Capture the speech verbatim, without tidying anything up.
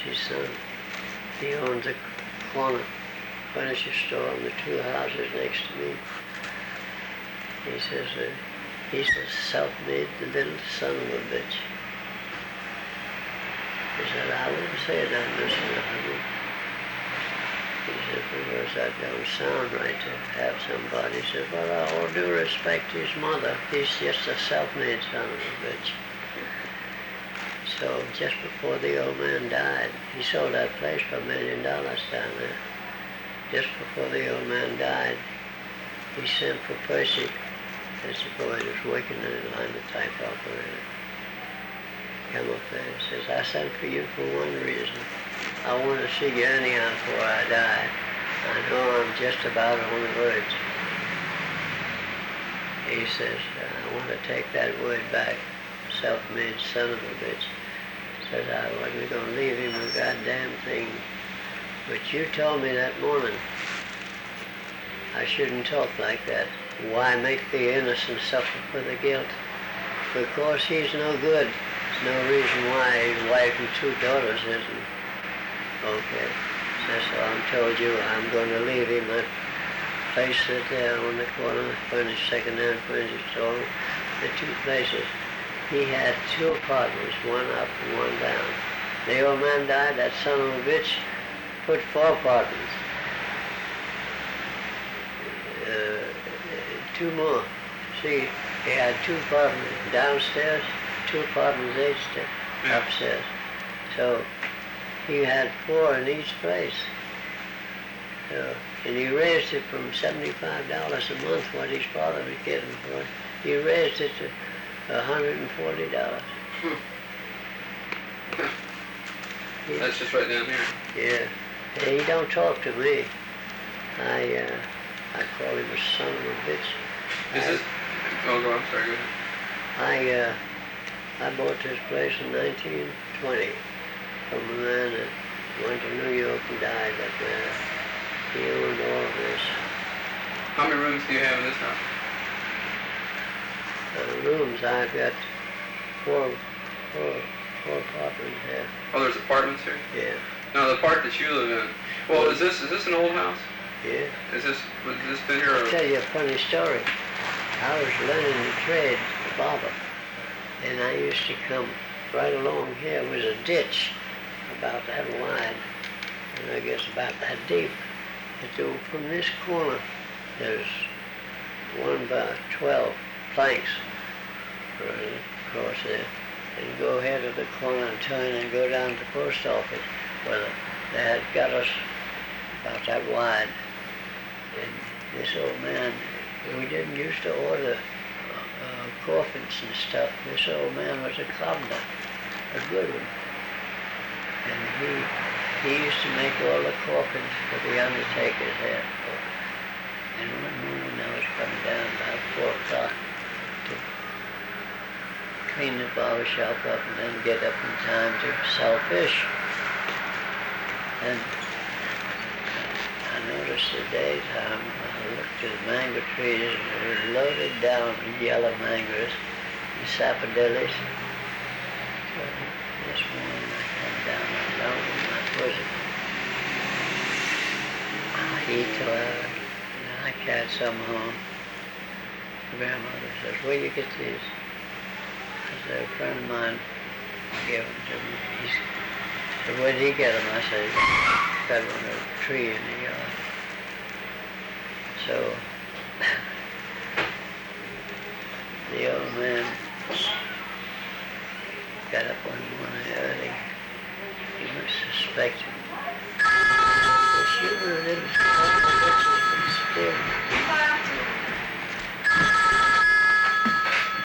his son. He owns a corner furniture store on the two houses next to me. He says uh, he's a self-made little son of a bitch. He said, I wouldn't say that, Mister Hubbard. He said, because that don't sound right to have somebody. He said, well, all due respect to his mother, he's just a self-made son of a bitch. So just before the old man died, he sold that place for a million dollars down there. Just before the old man died, he sent for Percy, as the boy was working in the line, the type operator. Come up there and says, I sent for you for one reason. I want to see you anyhow before I die. I know I'm just about on the verge. He says, I want to take that word back, self-made son of a bitch. Says, I wasn't going to leave him a goddamn thing. But you told me that morning I shouldn't talk like that. Why make the innocent suffer for the guilt? Because he's no good. There's no reason why his wife and two daughters isn't. Okay. Says, so I told you I'm going to leave him that place that there on the corner, furnished second-hand furniture store, the two places. He had two apartments, one up and one down. The old man died, that son of a bitch put four apartments. Uh, two more. See, he had two apartments downstairs, two apartments upstairs. Yeah. upstairs. So he had four in each place. So, and he raised it from seventy-five dollars a month, what his father was getting for it. He raised it to one hundred forty dollars. Hmm. Yeah. That's just right down here. Yeah. Hey, he don't talk to me. I uh, I call him a son of a bitch. Is I, this? Oh, go on. Sorry. Go ahead. I uh, I bought this place in nineteen twenty from a man that went to New York and died up there. He owned all of this. How many rooms do you have in this house? Uh, rooms, I've got four, four, four apartments here. Oh, there's apartments here. Yeah. No, the part that you live in. Well, is this is this an old house? Yeah. Is this was this been here? I'll tell you a funny story. I was learning the trade, the barber, and I used to come right along here. It was a ditch about that wide, and I guess about that deep. And so from this corner, there's one by twelve planks right across there, and go ahead of the corner and turn and go down to the post office, where they had got us about that wide. And this old man, we didn't used to order uh, coffins and stuff. This old man was a cobbler, a good one. And he he used to make all the coffins for the undertakers there. And one morning I was coming down about four o'clock to clean the barber shop up and then get up in time to sell fish. And I noticed the daytime, I looked at the mango trees and they were loaded down with yellow mangoes and sapodillies. So this morning I come down alone in my bosom. I eat till I, and I carried some home. Grandmother says, where do you get these? I said, a friend of mine gave them to me. He said, where did he get them? I said, got one of a tree in the yard. So, the old man got up one morning early. He was suspected.